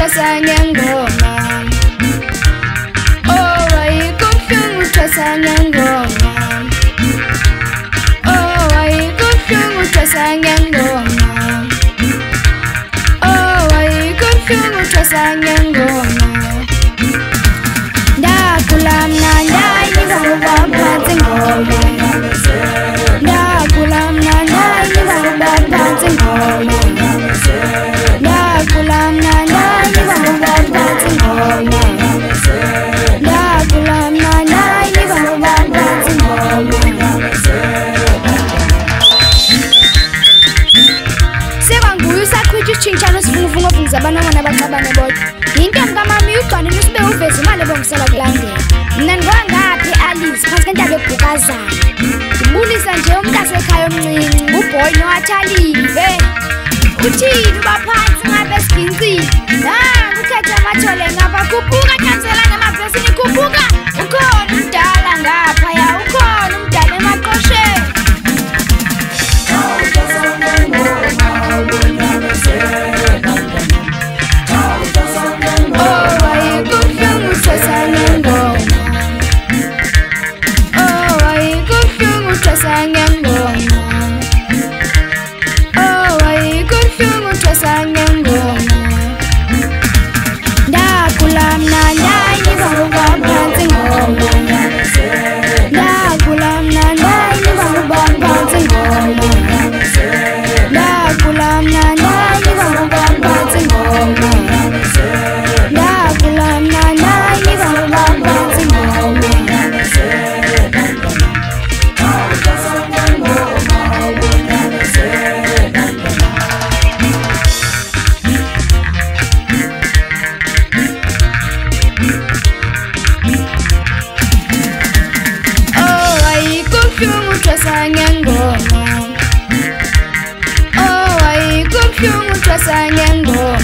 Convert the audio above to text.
uthwasa ngengoma. Oh ayikubuhlungu uthwasa ngengoma. Oh ayikubuhlungu uthwasa ngengoma. Oh ayikubuhlungu uthwasa ngengoma. Ndakula mnandi ngiba phansi ngoma. Ndakula mnandi ngiba phansi ngoma. Ndakula mnandi ngiba phansi ngoma. Ndakula mnandi ngiba phansi ngoma. Sebanguye usaqhwitha isitshintshano sivunguvungu ovungisa abanomona baxabane bodwa. Yintombi kamama uyubhane nisibe uveza imali ebongisela kulandela. Mina ngongaphi Alice phansi kentaba ebhukazana. Ngibulisa nje umntasekhaya omncinci uBoy noAthalive. Uthini baphansi ngabe sigincile. Nangu ukhethe amathole ngapha khuphuka khansela ngamabhesini khuphuka. Ukhona umdala ngapha ya ukhona umdala emaqosheni. Oh ayikubuhlungu uthwasa ngengoma.